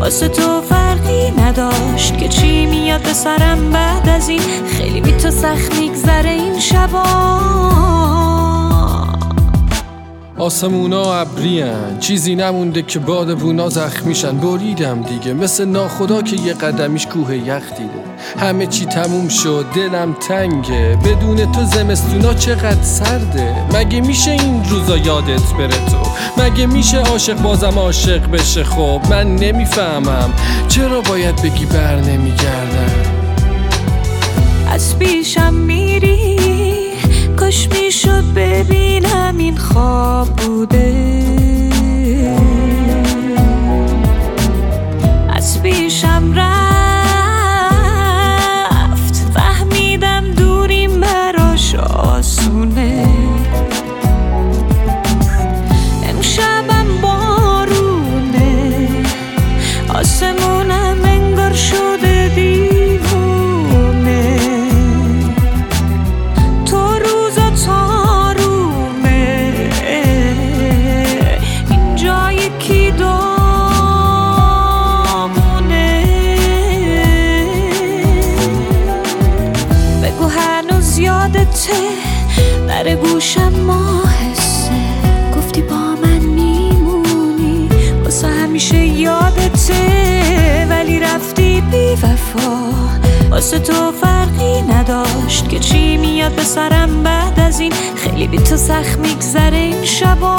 واسه تو فرقی نداشت که چی میاد به سرم بعد از این. خیلی بی تو سخت میگذره این شبا. آسمونا ابریان، چیزی نمونده که بادبونا زخمیشن. بریدم دیگه مثل ناخدا که یه قدمیش کوه یخ دیده. همه چی تموم شد، دلم تنگه، بدون تو زمستونا چقدر سرده. مگه میشه این روزا یادت بره تو؟ مگه میشه عاشق بازم عاشق بشه؟ خب من نمیفهمم چرا باید بگی بر نمیگردم. از پیشم میری، کاش میشد ببینم این خواب بوده. از پیشم رفت، فهمیدم دوریم براش آسونه. امشبم بارونه، آسمونم انگار شده دیوونه. تو روزا تارومه، اینجا یکی دامونه. بگو هنوز یادته، در گوشم ماهسته. گفتی با من میمونی، واسه همیشه یادته. ولی رفتی بی وفا، واسه تو فرقی نداشت که چی میاد به سرم بعد از این. خیلی بی تو سخت میگذره این شبا.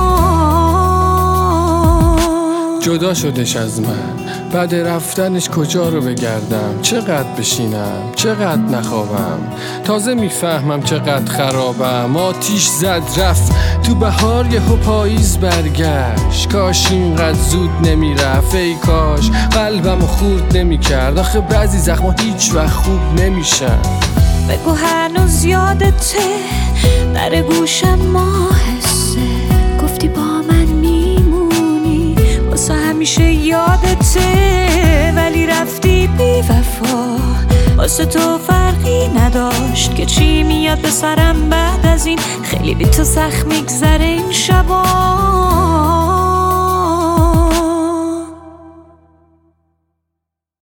جدا شدش از من، بعد رفتنش کجا رو بگردم؟ چقدر بشینم، چقدر نخوابم؟ تازه میفهمم چقدر خرابم. آتیش زد رفت تو بهار، یهو پاییز برگشت. کاش اینقدر زود نمیرفت، ای کاش قلبمو خورد نمیکرد. آخه بعضی زخما هیچ وقت خوب نمیشن. بگو هنوز یادته، در گوشم ماهسته. گفتی با من میمونی، واسه همیشه یادته. ولی رفتی بی وفا، واسه تو فرقی نداشت که چی میاد به سرم بعد از این. خیلی بی تو سخت میگذره این شبا.